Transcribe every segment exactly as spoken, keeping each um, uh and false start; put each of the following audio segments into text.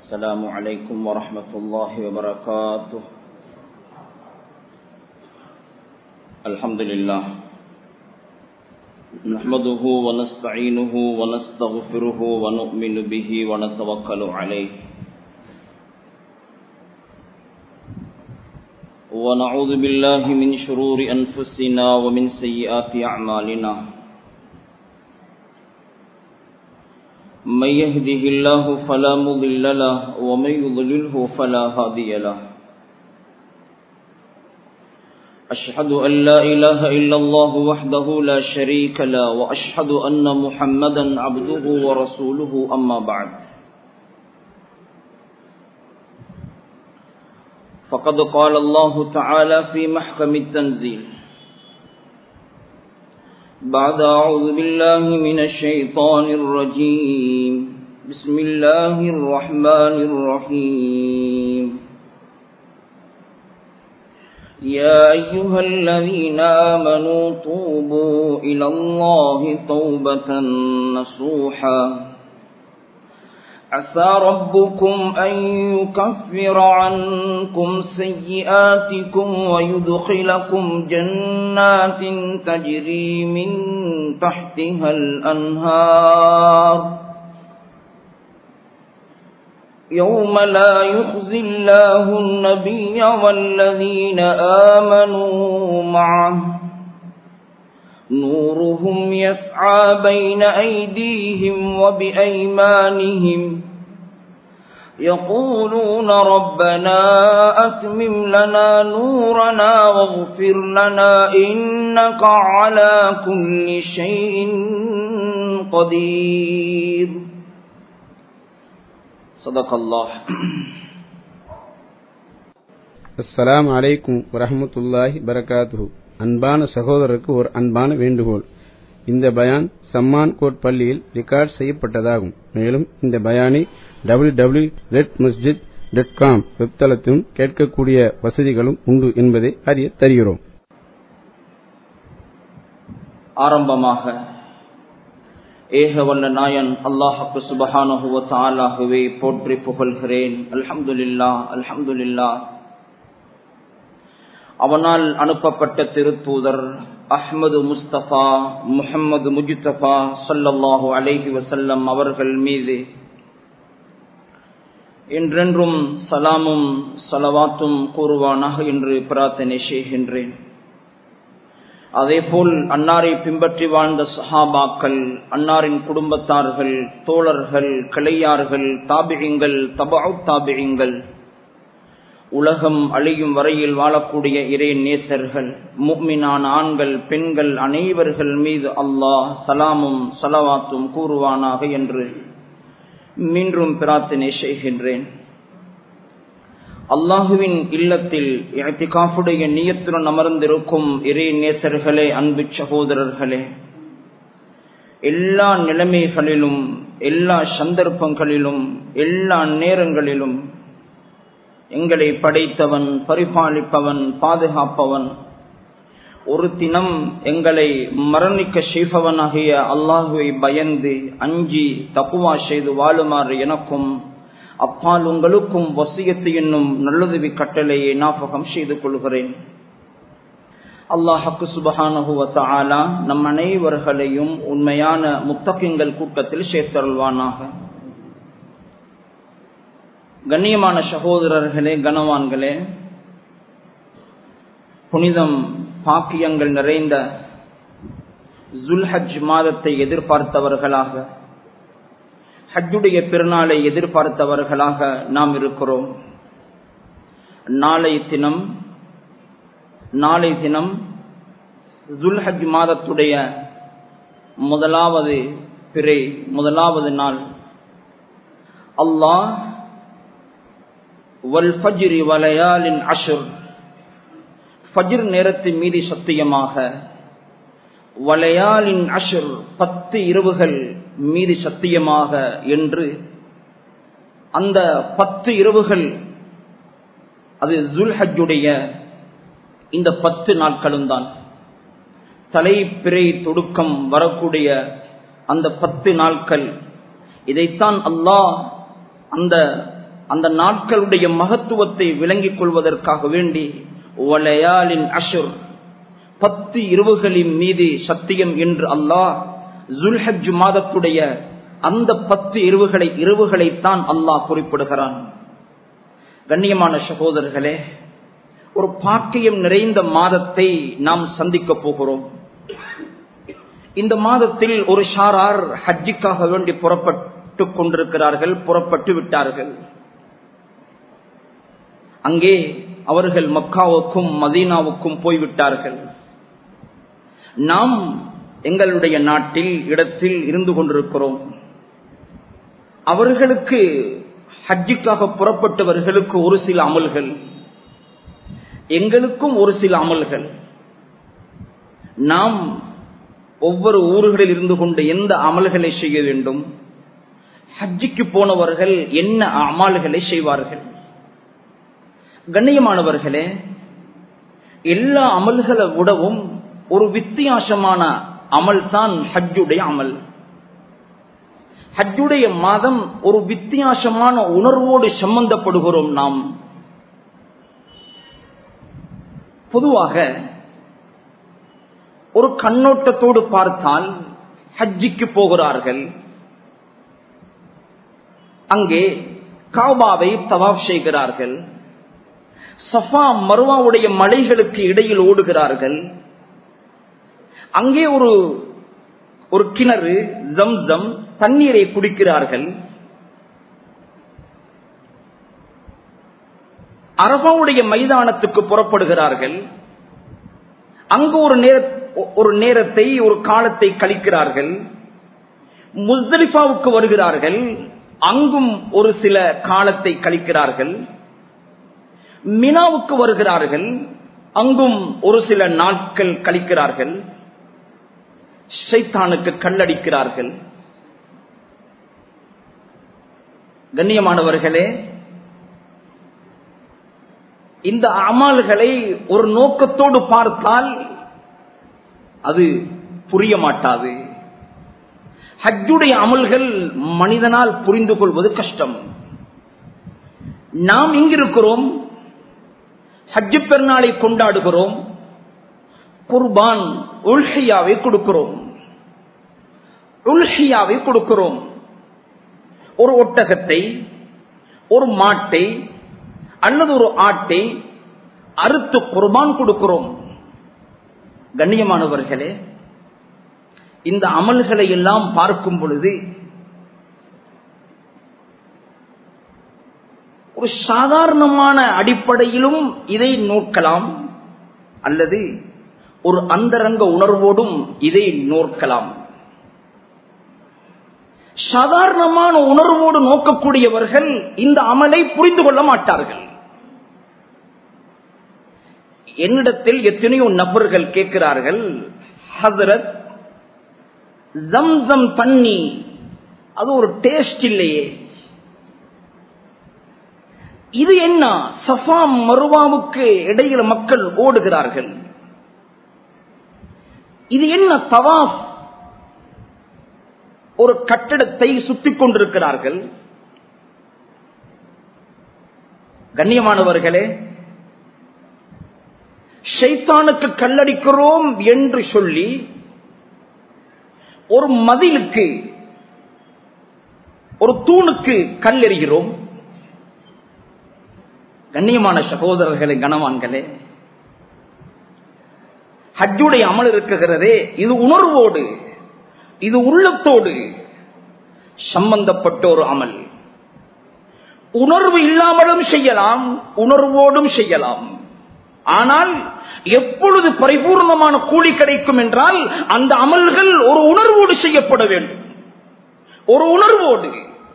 السلام عليكم ورحمة الله وبركاته. الحمد لله نحمده ونستعينه ونستغفره ونؤمن به ونتوكل عليه ونعوذ بالله من شرور أنفسنا ومن سيئات أعمالنا. من يهده الله فلا مضل له ومن يضلله فلا هادي له. أشهد أن لا إله إلا الله وحده لا شريك له وأشهد أن محمدا عبده ورسوله. أما بعد، فقد قال الله تعالى في محكم التنزيل بعد أعوذ بالله من الشيطان الرجيم. بسم الله الرحمن الرحيم. يا أيها الذين آمنوا توبوا إلى الله توبة نصوحا عسى ربكم أن يكفر عنكم سيئاتكم ويدخلكم جنات تجري من تحتها الأنهار يوم لا يخزي الله النبي والذين آمنوا معه نورهم يسعى بين أيديهم وبأيمانهم يقولون ربنا أتمم لنا نورنا واغفر لنا إنك على كل شيء قدير. صدق الله. அஸ்ஸலாமு அலைக்கும் வரஹ்மத்துல்லாஹி வரகாத்துஹு. அன்பான சகோதரருக்கு ஒரு அன்பான வேண்டுகோள். இந்த பயான் சம்மான் கோட் பள்ளியில் ரெக்கார்ட் செய்யப்பட்டதாகும். மேலும் இந்த பயானை W W W dot red masjid dot com வெப்தளத்திலும் கேட்கக்கூடிய வசதிகளும் உண்டு என்பதை அறிய தருகிறோம். ஆரம்பமாக ஏக வல்ல நாயன் அல்லாஹ்வுக்கு சுப்ஹானஹு வ தஆலாவை போற்றி புகழ்கிறேன். அல்ஹம்துலில்லாஹ் அல்ஹம்துலில்லாஹ். அவனால் அனுப்பப்பட்ட திருத்தூதர் அஹ்மது முஸ்தபா முஹம்மது முஜ்தபா ஸல்லல்லாஹு அலைஹி வஸல்லம் அவர்கள் மீது என்றென்றும் சலாமும் ஸலவாத்தும் கூறுவானாக என்று பிரார்த்தனை செய்கின்றேன். அதேபோல் அன்னாரை பின்பற்றி வாழ்ந்த சஹாபாக்கள், அன்னாரின் குடும்பத்தார்கள், தோழர்கள், கிளையார்கள், தாபிஈங்கள், தபஉ தாபிஈங்கள், உலகம் அழியும் வரையில் வாழக்கூடிய இறை நேசர்கள், முஃமினான ஆண்கள் பெண்கள் அனைவர்கள் மீது அல்லாஹ் சலாமும் ஸலவாத்தும் கூறுவானாக என்று மீண்டும் பிரார்த்தனை செய்கின்றேன். அல்லாஹுவின் இல்லத்தில் இஅ்திகாஃபுடைய நியத்துடன் அமர்ந்திருக்கும் இறை நேசர்களே, அன்பு சகோதரர்களே, எல்லா நிலைமைகளிலும் எல்லா சந்தர்ப்பங்களிலும் எல்லா நேரங்களிலும் எங்களை படைத்தவன், பரிபாலிப்பவன், பாதுகாப்பவன், ஒரு தினம் எங்களை மரணிக்க செய்பவனாகிய அல்லாஹுவை பயந்து அஞ்சி தக்வா செய்து வாழுமாறு எனக்கும் அப்பால் உங்களுக்கும் வசியத்து என்னும் நல்லுதவி கட்டளையை ஞாபகம் செய்து கொள்கிறேன். அல்லாஹ்வுக்கு சுப்ஹானஹு வ தஆலா நம் அனைவர்களையும் உண்மையான முத்தகிங்கள் கூட்டத்தில் சேர்த்தருள்வானாக. கண்ணியமான சகோதரர்களே, கனவான்களே, புனிதம் பாக்கியங்கள் நிறைந்த ஜுல்ஹஜ் மாதத்தை எதிர்பார்த்தவர்களாக, ஹஜ்ஜுடைய பெருநாளை எதிர்பார்த்தவர்களாக நாம் இருக்கிறோம். நாளை தினம் நாளை தினம் ஜுல்ஹஜ் மாதத்துடைய முதலாவது பிறை, முதலாவது நாள். அல்லாஹ் வல் ஃபஜ்ரி வலயாலின் அஷ்ர், ஃபஜ்ர் நேரத்தின் மீது சத்தியமாக, வலயாலின் அஷ்ர் பத்து இரவுகள் மீது சத்தியமாக என்று அந்த பத்து இரவுகள், அது ஜுல்ஹஜ்ஜுடைய இந்த பத்து நாட்களும் தான். தலைப்பிறை தொடுக்கம் வரக்கூடிய அந்த பத்து நாட்கள், இதைத்தான் அல்லாஹ் அந்த அந்த நாட்களுடைய மகத்துவத்தை விளங்கிக் கொள்வதற்காக வேண்டி வலயாலின் அஷ்ர் பத்து இரவுகளின் மீது சத்தியம் என்று அல்லாஹ் ஜுல்ஹஜ் மாதத்துடைய அந்த பத்து இரவுகளை இரவுகளைத்தான் அல்லாஹ் குறிப்பிடுகிறான். கண்ணியமான சகோதரர்களே, ஒரு பாக்கியம் நிறைந்த மாதத்தை நாம் சந்திக்க போகிறோம். இந்த மாதத்தில் ஒரு ஷாரார் ஹஜ்ஜிக்காக வேண்டி புறப்பட்டு கொண்டிருக்கிறார்கள், புறப்பட்டு விட்டார்கள். அங்கே அவர்கள் மக்காவுக்கும் மதீனாவுக்கும் போய்விட்டார்கள். நாம் எங்களுடைய நாட்டில் இடத்தில் இருந்து கொண்டிருக்கிறோம். அவர்களுக்கு ஹஜ்ஜிக்காக புறப்பட்டவர்களுக்கு ஒரு சில அமல்கள், எங்களுக்கும் ஒரு சில அமல்கள். நாம் ஒவ்வொரு ஊர்களில் இருந்து கொண்டு எந்த அமல்களை செய்ய வேண்டும், ஹஜ்ஜிக்கு போனவர்கள் என்ன அமல்களை செய்வார்கள்? கண்ணியமானவர்களே, எல்லா அமல்களை விடவும் ஒரு வித்தியாசமான அமல் தான் ஹஜ்ஜுடைய அமல். ஹஜ்ஜுடைய மாதம் ஒரு வித்தியாசமான உணர்வோடு சம்பந்தப்படுகிறோம். நாம் பொதுவாக ஒரு கண்ணோட்டத்தோடு பார்த்தால் ஹஜ்ஜிக்கு போகிறார்கள், அங்கே காபாவை தவாப் செய்கிறார்கள், சஃபா மர்வாவுடைய மலைகளுக்கு இடையில் ஓடுகிறார்கள், அங்கே ஒரு ஒரு கிணறு ஜம்சம் தண்ணீரை குடிக்கிறார்கள், அரபாவுடைய மைதானத்துக்கு புறப்படுகிறார்கள், அங்கு ஒரு நேர ஒரு நேரத்தை ஒரு காலத்தை கழிக்கிறார்கள், முஸ்தலிஃபாவுக்கு வருகிறார்கள், அங்கும் ஒரு சில காலத்தை கழிக்கிறார்கள், மினாவுக்கு வருகிறார்கள், அங்கும் ஒரு சில நாட்கள் கழிக்கிறார்கள், ஷைத்தானுக்கு கல்லடிக்கிறார்கள். கண்ணியமானவர்களே, இந்த அமல்களை ஒரு நோக்கத்தோடு பார்த்தால் அது புரிய மாட்டாது. ஹஜ்ஜுடைய அமல்கள் மனிதனால் புரிந்து கொள்வது கஷ்டம். நாம் இங்கிருக்கிறோம், ஹஜ்ஜு பெருநாளை கொண்டாடுகிறோம், குர்பான் உல்ஹியாவை கொடுக்கிறோம், உல்ஹியாவை கொடுக்கிறோம். ஒரு ஒட்டகத்தை, ஒரு மாட்டை அல்லது ஒரு ஆட்டை அறுத்து குர்பான் கொடுக்கிறோம். கண்ணியமானவர்களே, இந்த அமல்களை எல்லாம் பார்க்கும் பொழுது ஒரு சாதாரணமான அடிப்படையிலும் இதை நோக்கலாம், அல்லது ஒரு அந்தரங்க உணர்வோடும் இதை நோக்கலாம். சாதாரணமான உணர்வோடு நோக்கக்கூடியவர்கள் இந்த அமலை புரிந்து கொள்ள மாட்டார்கள். என்னிடத்தில் எத்தனையோ நபர்கள் கேட்கிறார்கள், ஹஸ்ரத் ஜம்சம் தண்ணி அது ஒரு டேஸ்ட் இல்லையே, இது என்ன? சஃபா மர்வாவுக்கு இடையில மக்கள் ஓடுகிறார்கள், இது என்ன? தவாஃப், ஒரு கட்டடத்தை சுத்திக் கொண்டிருக்கிறார்கள். கண்ணியமானவர்களே, ஷைத்தானுக்கு கல்லடிக்கிறோம் என்று சொல்லி ஒரு மதிலுக்கு, ஒரு தூணுக்கு கல்லெறிகிறோம். கண்ணியமான சகோதரர்களே, கனவான்களே, ஹஜ்ஜுடைய அமல் இருக்குகிறதே, இது உணர்வோடு, இது உள்ளத்தோடு சம்பந்தப்பட்ட ஒரு அமல். உணர்வு இல்லாமலும் செய்யலாம், உணர்வோடும் செய்யலாம். ஆனால் எப்பொழுது பரிபூர்ணமான கூலி கிடைக்கும் என்றால் அந்த அமல்கள் ஒரு உணர்வோடு செய்யப்பட வேண்டும். ஒரு உணர்வோடு.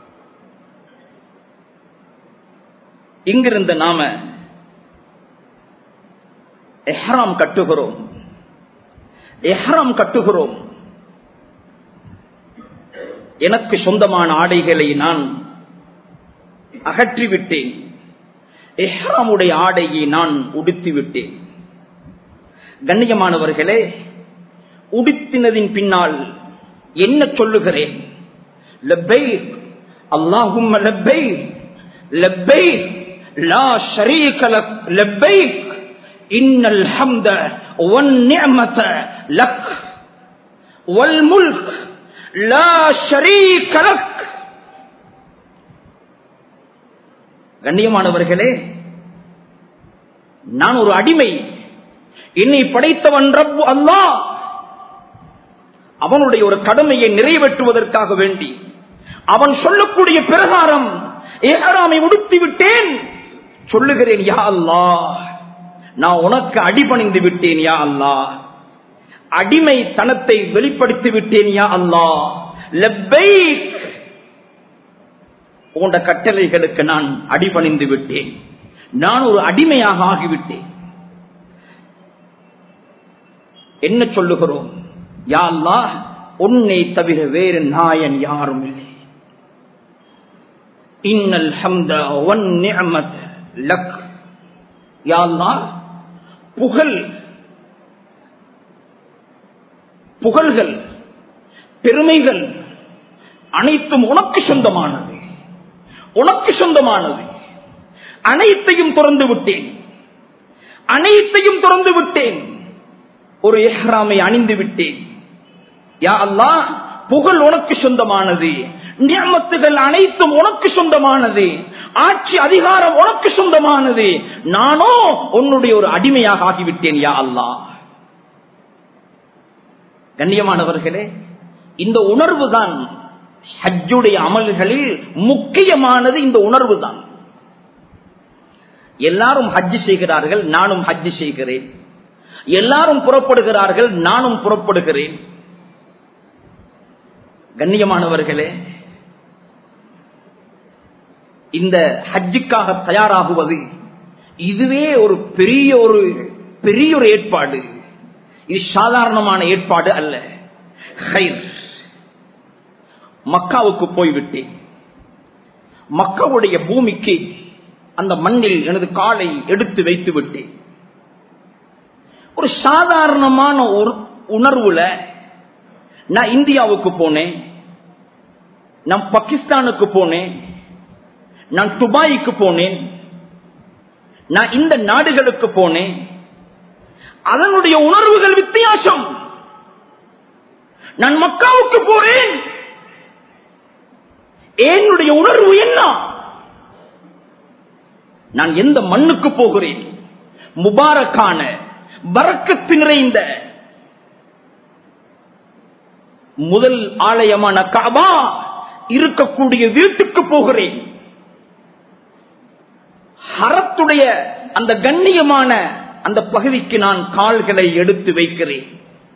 இங்கிருந்து நாம இஹ்ராம் கட்டுகிறோம், இஹ்ராம் கட்டுகிறோம். எனக்கு சொந்தமான ஆடைகளை நான் அகற்றிவிட்டேன், இஹ்ராமுடைய ஆடையை நான் உடுத்திவிட்டேன். கண்ணியமானவர்களே, உடுத்தினதின் பின்னால் என்ன சொல்லுகிறேன்? லப்பைக் அல்லாஹும்ம லப்பைக் லப்பைக் லா ஷரீக லக் லப்பைக் இன்னல் ஹம்த வன் நிஅமத லக் வல் முல்க் லா ஷரீக லக். கண்ணியமானவர்களே, நான் ஒரு அடிமை, என்னை படைத்தவன் ரப்பு அல்லாஹ். அவனுடைய ஒரு கடமையை நிறைவேற்றுவதற்காக வேண்டி அவன் சொல்லக்கூடிய பிரகாரம் இஹ்ராமை உடுத்தி விட்டேன். சொல்லுகிறேன், யா அல்லாஹ், நான் உனக்கு அடிபணிந்து விட்டேன். யா அல்லாஹ், அடிமைத்தனத்தை வெளிப்படுத்தி விட்டேன். யா அல்லாஹ், லப்பைக், உண்ட கட்டளைகளுக்கு நான் அடிபணிந்து விட்டேன். நான் ஒரு அடிமையாக ஆகிவிட்டேன். என்ன சொல்லுகிறோம்? யா அல்லாஹ், உன்னை தவிர வேறு நாயன் யாரும் இல்லை. இன்னல் ஹம்த வன் நிஅமத லக். யா அல்லாஹ், புகழ் புகழ்கள் பெருமைகள் அனைத்தும் உனக்கு சொந்தமானது, உனக்கு சொந்தமானது. அனைத்தையும் திறந்து விட்டேன், அனைத்தையும் திறந்து விட்டேன். ஒரு இஹ்ராமை அணிந்து விட்டேன். யா அல்லாஹ், புகழ் உனக்கு சொந்தமானது, நிஅமத்துகள் அனைத்தும் உனக்கு சொந்தமானது, ஆட்சி அதிகாரம் உனக்கு சொந்தமானது. நானோ உன்னுடைய ஒரு அடிமையாக ஆகிவிட்டேன். யா அல்லாஹ். கண்ணியமானவர்களே, இந்த உணர்வு தான் ஹஜ்ஜுடைய அமல்களில் முக்கியமானது. இந்த உணர்வு தான். எல்லாரும் ஹஜ் செய்கிறார்கள், நானும் ஹஜ் செய்கிறேன். எல்லாரும் புறப்படுகிறார்கள், நானும் புறப்படுகிறேன். கண்ணியமானவர்களே, இந்த ஹஜ்ஜுக்காக தயாராகுவது இதுவே ஒரு பெரிய ஒரு பெரிய ஒரு ஏற்பாடு. இது சாதாரணமான ஏற்பாடு அல்ல. மக்காவுக்கு போய்விட்டேன். மக்காவுடைய பூமிக்கு, அந்த மண்ணில் எனது காலை எடுத்து வைத்து விட்டேன். ஒரு சாதாரணமான ஒரு உணர்வுல நான் இந்தியாவுக்கு போனேன், நான் பாகிஸ்தானுக்கு போனேன், நான் துபாய்க்கு போனேன், நான் இந்த நாடுகளுக்கு போனேன். அதனுடைய உணர்வுகள் வித்தியாசம். நான் மக்காவுக்கு போறேன், என்னுடைய உணர்வு என்ன? நான் எந்த மண்ணுக்கு போகிறேன்? முபாரக்கான பரக்கத்து நிறைந்த முதல் ஆலயமான கஅபா இருக்கக்கூடிய வீட்டுக்கு போகிறேன். ஹரத்துடைய அந்த கண்ணியமான அந்த பகுதிக்கு நான் கால்களை எடுத்து வைக்கிறேன்.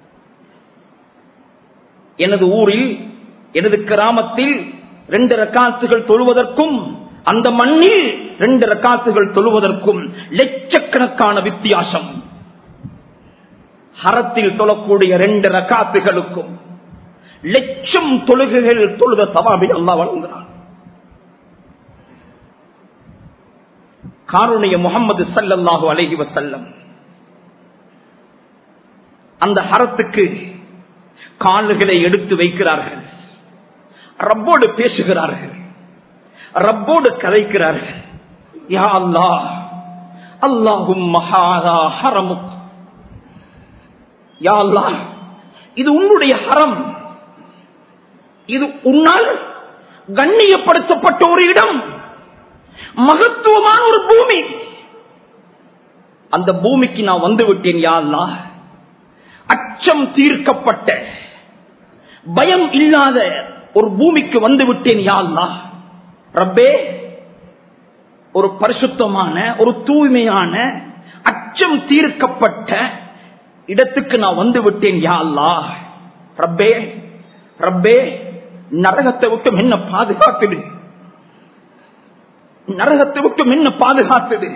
எனது ஊரில், எனது கிராமத்தில் ரெண்டு ரக்காத்துகள் தொழுவதற்கும் அந்த மண்ணில் ரெண்டு ரக்காத்துகள் தொழுவதற்கும் லட்சக்கணக்கான வித்தியாசம். ஹரத்தில் தொழக்கூடிய ரெண்டு ரக்காத்துகளுக்கும் லட்சம் தொழுகைகள் தொழுத தவாபி அல்லாஹ் வழங்குகிறான். காருணிய முஹம்மது ஸல்லல்லாஹு அலைஹி வஸல்லம் அந்த ஹரத்துக்கு கால்களை எடுத்து வைக்கிறார்கள். ரப்போடு பேசுகிறார்கள், ரப்போடு கதைக்கிறார்கள். யா அல்லாஹ், அல்லாஹும்ம ஹாதா ஹரமுக். யா அல்லாஹ், இது உன்னுடைய ஹரம், இது உன்னால் கண்ணியப்படுத்தப்பட்ட ஒரு இடம், மகத்துவமான ஒரு பூமி. அந்த பூமிக்கு நான் வந்து விட்டேன். யா அல்லாஹ், அச்சம் தீர்க்கப்பட்ட, பயம் இல்லாத ஒரு பூமிக்கு வந்து விட்டேன். யா அல்லாஹ், ரப்பே, ஒரு பரிசுத்தமான, ஒரு தூய்மையான, அச்சம் தீர்க்கப்பட்ட இடத்துக்கு நான் வந்து விட்டேன். யா அல்லாஹ், ரப்பே ரப்பே நரகத்தை விட்டு என்ன பாதுகாத்துடு, நரகத்தை விட்டு என்ன பாதுகாத்துடு.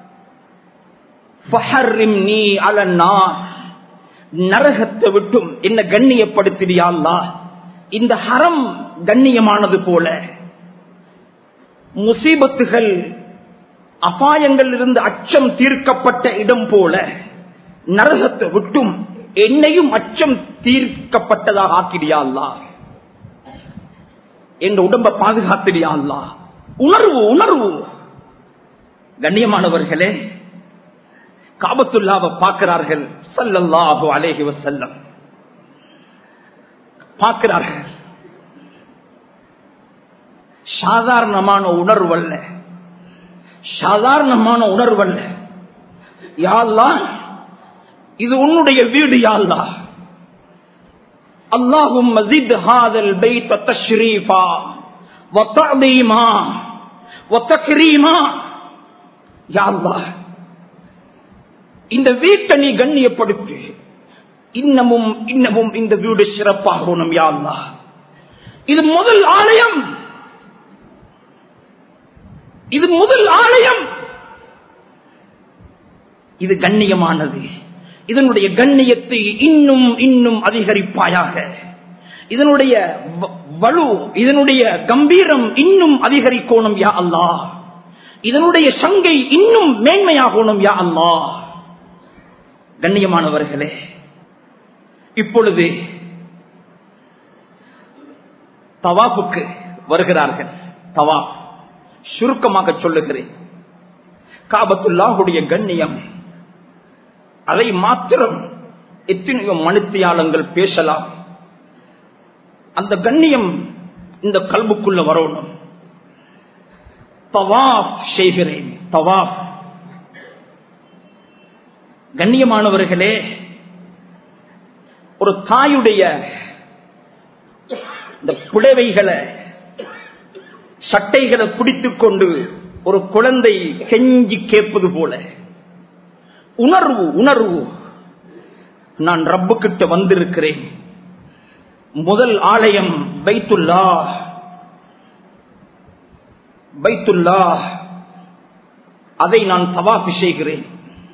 ஃபஹர்ரிம்னி அலன்னார், நரகத்தை விட்டும் என்ன கண்ணியப்படுத்திடு. யா அல்லாஹ், இந்த ஹரம் கண்ணியமானது போல முசீபத்துகள், அபாயங்கள் இருந்து அச்சம் தீர்க்கப்பட்ட இடம் போல நரகத்தை விட்டும் என்னையும் அச்சம் தீர்க்கப்பட்டதாக ஆக்கிடியா அல்லாஹ், என் உடம்பை பாதுகாத்திடியா அல்லாஹ். உணர்வு உணர்வு கண்ணியமானவர்களே, காபத்துல்லாவை பார்க்கிறார்கள் ஸல்லல்லாஹு அலைஹி வஸல்லம். பார்க்கிறார்கள். சாதாரணமான உணர்வல்ல, சாதாரணமான உணர்வல்ல. யா அல்லாஹ், இது உன்னுடைய வீடு. யா அல்லாஹ், அல்லாஹும்ம ஸித் ஹாதல் பைத தஷ்ரீஃபா வ தஅலீமா வ தக்ரீமா. யா அல்லாஹ், இந்த வீட்டை நீ கண்ணியப்படுத்து, இன்னமும் இன்னமும் இந்த வீடு சிறப்பாகணும். யா அல்லாஹ், இது முதல் ஆலயம், இது முதல் ஆலயம், இது கண்ணியமானது. இதனுடைய கண்ணியத்தை இன்னும் இன்னும் அதிகரிப்பாயாக. இதனுடைய வலு, இதனுடைய கம்பீரம் இன்னும் அதிகரிக்கணும். யா அல்லாஹ், இதனுடைய சங்கை இன்னும் மேன்மையாகணும். யா அல்லாஹ். கண்ணியமானவர்களே, இப்பொழுது தவாஃபுக்கு வருகிறார்கள். தவாஃப் சுருக்கமாக சொல்லுகிறேன். காபத்துல்லாஹுடைய கண்ணியம், அதை மாத்திரம் எத்தனையோ மணித்தியாலங்கள் பேசலாம். அந்த கண்ணியம் இந்த கல்புக்குள்ள வரணும். தவாஃப் செய்கிறேன். தவாஃப் கண்ணியமானவர்களே, ஒரு தாயுடைய இந்த புடவைகளை சட்டைகளை பிடித்துக் கொண்டு ஒரு குழந்தை கெஞ்சி கேட்பது போல உணர்வு உணர்வு நான் ரப்பு கிட்ட வந்திருக்கிறேன். முதல் ஆலயம் பைத்துல்லாஹ். பைத்துல்லாஹ், அதை நான் தவாஃப் செய்கிறேன்.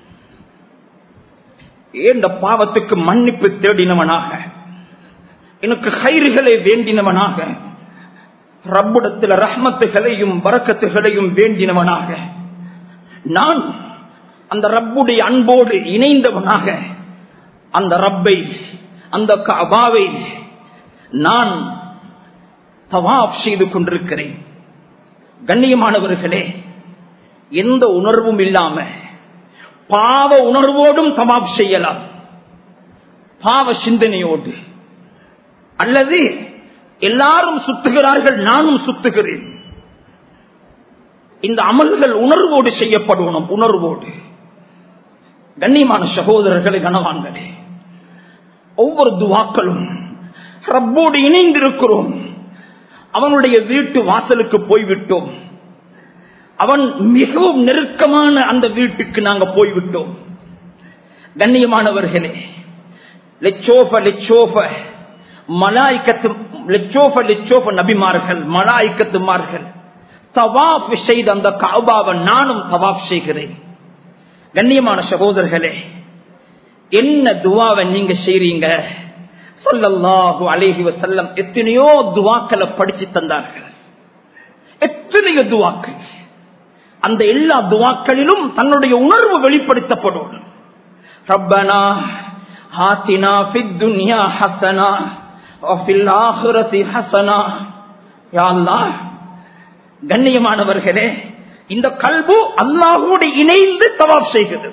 ஏந்த பாவத்துக்கு மன்னிப்பு தேடினவனாக, எனக்கு கைறுகளை வேண்டினவனாக, ரப்புடத்தில் ரஹ்மத்துகளையும் பரக்கத்துகளையும் வேண்டினவனாக, நான் அந்த ரப்புடைய அன்போடு இணைந்தவனாக அந்த ரப்பை, அந்த கஅபாவை நான் தவாஃப் செய்து கொண்டிருக்கிறேன். கண்ணியமானவர்களே, எந்த உணர்வும் இல்லாம பாவ உணர்வோடும் தவாஃப் செய்யலாம். பாவ சிந்தனையோடு, அல்லது எல்லாரும் சுத்துகிறார்கள் நானும் சுத்துகிறேன். இந்த அமல்கள் உணர்வோடு செய்யப்படணும். உணர்வோடு. கண்ணியமான சகோதரர்களை, கனவான்களே, ஒவ்வொரு துவாக்களும் ரப்போடு இணைந்திருக்கிறோம். அவனுடைய வீட்டு வாசலுக்கு போய்விட்டோம். அவன் மிகவும் நெருக்கமான அந்த வீட்டுக்கு நாங்க போய்விட்டோம். கண்ணியமானவர்களே, லெச்சோஃப லெச்சோஃப மலாய்க்கத்து லெச்சோஃப லெச்சோஃப நபிமார்கள், மலாய்க்கத்துமார்கள் தவாஃப் செய்த அந்த கஅபாவை நானும் தவாஃப் செய்கிறேன். கண்ணியமான சகோதரர்களே, என்ன துவாவை நீங்க செய்றீங்க? ஸல்லல்லாஹு அலைஹி வஸல்லம் எத்தனையோ துவாக்களை படிச்சு தந்தார்கள். எத்தனையோ துவாக்கள். அந்த எல்லா துவாக்களிலும் தன்னுடைய உணர்வு வெளிப்படுத்தப்படும். ரப்பனா ஆத்தினா ஃபித் துன்யா ஹஸனா வ ஃபில் ஆখিরাতি ஹஸனா. யா அல்லாஹ், கண்ணியமானவர்களே, இந்த கல்பு அல்லாஹ்வோடு இணைந்து தவாஃப் செய்கிறது.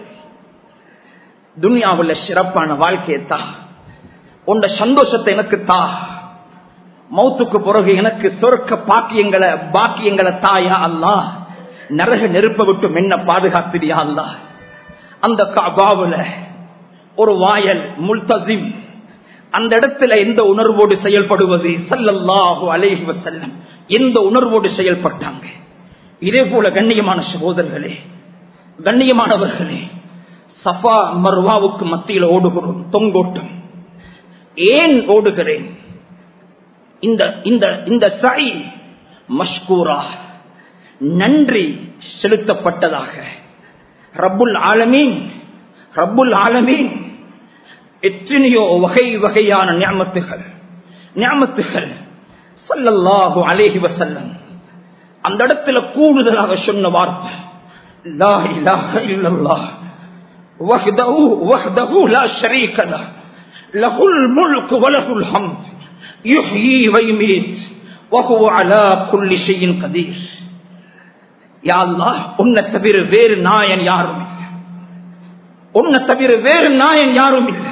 துன்யாவுல சிறப்பான வாழ்க்கையை தா, உண்ட சந்தோஷத்தை எனக்கு தா, மௌத்துக்கு பிறகு எனக்கு சொர்க்க பாக்கியங்களை பாக்கியங்களை தாயா அல்லாஹ், நரக நெருப்ப விட்டு மென்ன பாதுகாத்திரியா அல்லாஹ். அந்த கஅபாவுல ஒரு வாயல் முல்தஸிம், அந்த இடத்துல எந்த உணர்வோடு செயல்படுவது? ஸல்லல்லாஹு அலைஹி வஸல்லம் எந்த உணர்வோடு செயல்பட்டாங்க? இதே போல கண்ணியமான சகோதரர்களே, கண்ணியமானவர்களே, சஃபா மர்வாவுக்கு மத்தியில் ஓடுகிறோம். தொங்கோட்டம். ஏன் ஓடுகிறேன்? இந்த இந்த இந்த சை மஷ்கூரா, நன்றி செலுத்தப்பட்டதாக. ரப்புல் ஆலமீன் ரப்புல் ஆலமீன் எத்தனையோ வகை வகையான நிஅமத்துகள் நிஅமத்துகள் ஸல்லல்லாஹு அலைஹி வஸல்லம் அந்த இடத்துல கூடுதலாக சொன்ன வார்த்தை லா இலாஹ இல்லல்லாஹ் வஹ்தஹு வஹ்தஹு லா ஷரீக லஹ் லஹுல் முல்கு வ லஹுல் ஹம்த் யுஹ்யி வ யுமீத் வ ஹுவ அலா குல்லி ஷைஇன் கதீர். யா அல்லாஹ், உன்னை தவிர வேறு நாயன் யாரும் இல்லை, உன்னை தவிர வேறு நாயன் யாரும் இல்லை.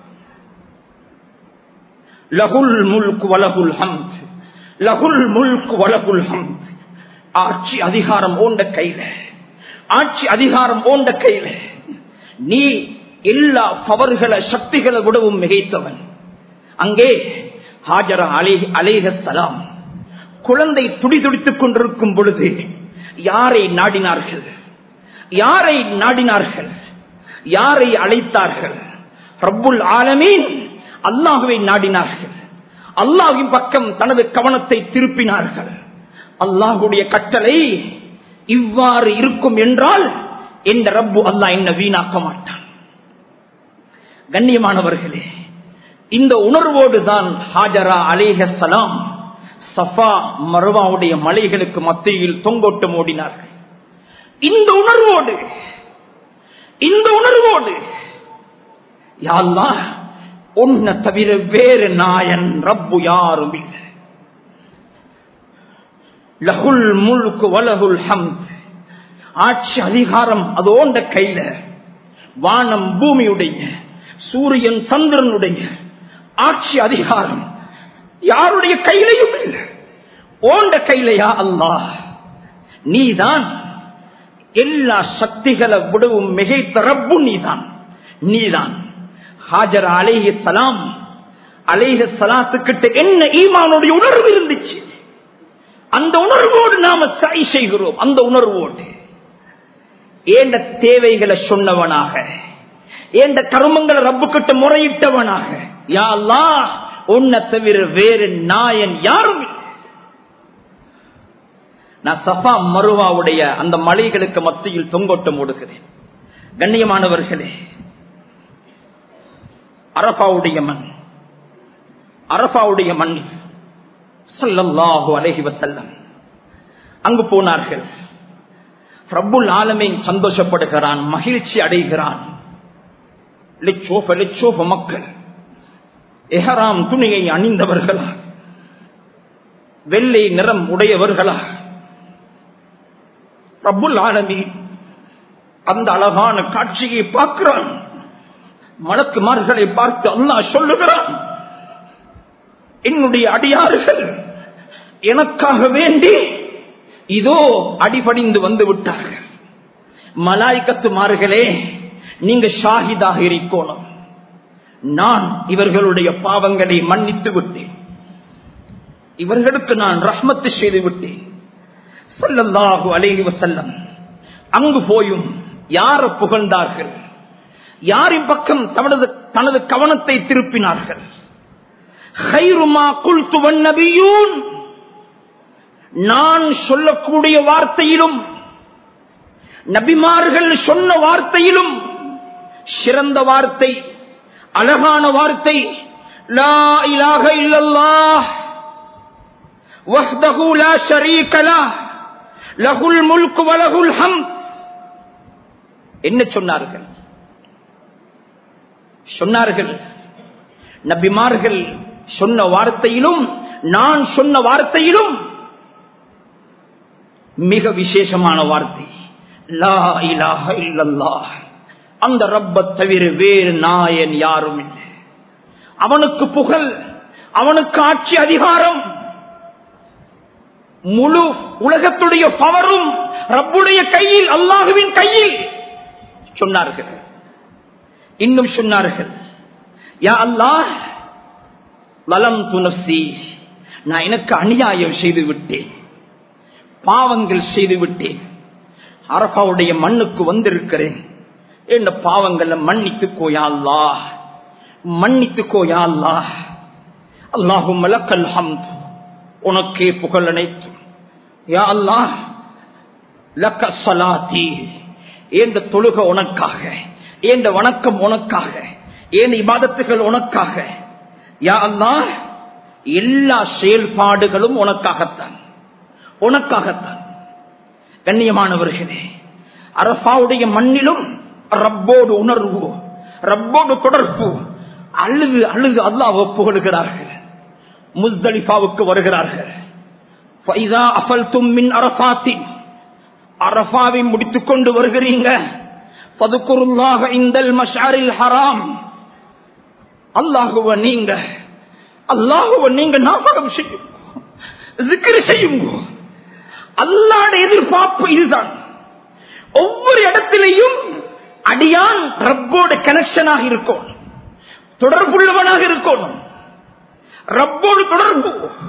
லகுல் முல்க் வலகுல் ஹம்த், லகுல் முல்க் வலகுல் ஹம்த். ஆட்சி அதிகாரம் ஓண்ட கையில, ஆட்சி அதிகாரம் ஓண்ட கையில. நீ எல்லா பவர்களை சக்திகளை விடவும் மிகைத்தவன். அங்கே ஹாஜரா அலைஹி அலைஹிஸ்ஸலாம் குழந்தை துடி துடித்துக் கொண்டிருக்கும் பொழுது யாரை நாடினார்கள்? யாரை நாடினார்கள்? யாரை அழைத்தார்கள்? ரப்புல் ஆலமீன் அல்லாஹ்வை நாடினார்கள். அல்லாஹ்வின் பக்கம் தனது கவனத்தை திருப்பினார்கள். அல்லாஹ்வுடைய கட்டளை இவ்வாறு இருக்கும் என்றால் இந்த ரப்பு அல்லாஹ் என்ன வீணாக்க மாட்டான். கண்ணியமானவர்களே, இந்த உணர்வோடு தான் ஹாஜரா அலைஹிஸ்ஸலாம் சஃபா மர்வாவுடைய மலைகளுக்கு மத்தியில் தொங்கோட்டம் ஓடினார்கள். இந்த உணர்வோடு இந்த உணர்வோடு யா அல்லாஹ், உன்னை தவிர வேறு நாயன் ரப்பு யாரும் இல்லை. லகுல் முல்க் வலகுல் ஹம்த். ஆட்சி அதிகாரம் அதோண்ட கையில. வானம் பூமியுடைய, சூரியன் சந்திரனுடைய ஆட்சி அதிகாரம் யாருடைய கையிலையும் இல்லை, ஓண்ட கையிலையா அல்லாஹ். நீதான் எல்லா சக்திகளை விடவும் மிகைத்த ரப்பு. நீதான் நீதான் ஹாஜர் அலைஹிஸ்ஸலாம் அலைஹிஸ்ஸலாத்துக்கிட்ட என்ன ஈமானுடைய உணர்வு இருந்துச்சு, அந்த உணர்வோடு நாம சை செய்கிறோம். அந்த உணர்வோடு ஏண்ட தேவைகளை சொன்னவனாக, ஏண்ட கர்மங்களை ரப்பு கிட்ட முறையிட்டவனாக, யா அல்லாஹ், உன்னை தவிர வேறு நாயன் யாரும் இல்லை. நான் சஃபா மருவாவுடைய அந்த மலைகளுக்கு மத்தியில் தொங்கோட்டம் ஓடுகிறேன். கண்ணியமானவர்களே, அரபாவுடைய மண், அரபாவுடைய மண் ஸல்லல்லாஹு அலைஹி வஸல்லம் அங்கு போனார்கள். ரப்புல் ஆலமீன் சந்தோஷப்படுகிறான், மகிழ்ச்சி அடைகிறான். லட்சோப லட்சோப மக்கள் எஹராம் துணியை அணிந்தவர்களா, வெள்ளை நிறம் உடையவர்களா. ரப்புல் ஆலமீன் அந்த அழகான காட்சியை பார்க்கிறான். மலக்குமார்களை பார்த்து அல்லாஹ் சொல்லுகிறான், என்னுடைய அடியார்கள் எனக்காக வேண்டி இதோ அடிபடிந்து வந்து விட்டார்கள். மலாய்கத்துமார்களே, நீங்க ஷாஹிதாக இருக்கணும். நான் இவர்களுடைய பாவங்களை மன்னித்து விட்டேன், இவர்களுக்கு நான் ரஹ்மத்து செய்து விட்டேன். ஸல்லல்லாஹு அலைஹி வஸல்லம் அங்கு போயும் யார புகழ்ந்தார்கள், யாரின் பக்கம் தனது தனது கவனத்தை திருப்பினார்கள்? கைருமா குல்து வன்னபியூன், நான் சொல்லக்கூடிய வார்த்தையிலும் நபிமார்கள் சொன்ன வார்த்தையிலும் சிறந்த வார்த்தை, அழகான வார்த்தை லா இலாஹ இல்லல்லாஹ் வஹ்தஹு லா ஷரீக லஹ் லஹுல் முல்கு வ லஹுல் ஹம்த். என்ன சொன்னார்கள்? சொன்னார்கள் நபிமார்கள் சொன்ன வார்த்தையிலும் நான் சொன்ன வார்த்தையிலும் மிக விசேஷமான வார்த்தை லா இலாஹ இல்லல்லாஹ். அந்த ரப்ப தவிர வேறு நாயன் யாரும் இல்லை. அவனுக்கு புகழ், அவனுக்கு ஆட்சி அதிகாரம், முழு உலகத்துடைய பவரும் ரப்புடைய கையில், அல்லாஹுவின் கையில். சொன்னார்கள். இன்னும் சொன்னார்கள், யா அல்லாஹ், லலம் துனசி, நான் எனக்கு அநியாயம் செய்து விட்டேன், பாவங்கள் செய்து விட்டேன், அரபாவுடைய மண்ணுக்கு வந்திருக்கிறேன், என்ன பாவங்களை மன்னித்துக்கோ யா அல்லாஹ், மன்னித்துக்கோ யா அல்லாஹ். அல்லாஹும்ம லக்கல் ஹம்த், உனக்கே புகழ் அனைத்தும். யா அல்லாஹ், லக்க ஸலாத்தி, ஏந்த தொழுக உனக்காக, ஏந்த வணக்கம் உனக்காக, ஏந்த இபாதத்துகள் உனக்காக. யா அல்லாஹ், எல்லா செயல்பாடுகளும் உனக்காகத்தான், உனக்காகத்தான். கண்ணியமானவர்களே, அரபாவுடைய மண்ணிலும் ரப்போடு உணர்வு, ரப்போடு தொடர்பு. அழுது அழுது அல்லாஹ்வை புகழுகிறார்கள். முஸ்தலிஃபாவுக்கு வருகிறார்கள். ஃபைஸா அஃபல்தும் மின் அரஃபாத்தின், அரஃபாவை முடித்துக் கொண்டு வருகிறீங்க. ஃபதுகுருல்லாஹ இந்தல் மஷ்அரில் ஹராம். அல்லாஹ்வை நீங்க அல்லாஹ்வை நீங்க ஞாபகம் செய்யுங்க, zikr செய்யுங்க. அல்லாஹ்வுடைய எதிர்பார்ப்பு இதுதான். ஒவ்வொரு இடத்திலேயும் அடியான் ரப்போட கனெக்ஷனாக இருக்கும், தொடர்புள்ளவனாக இருக்கணும், ரப்போடு தொடர்பு.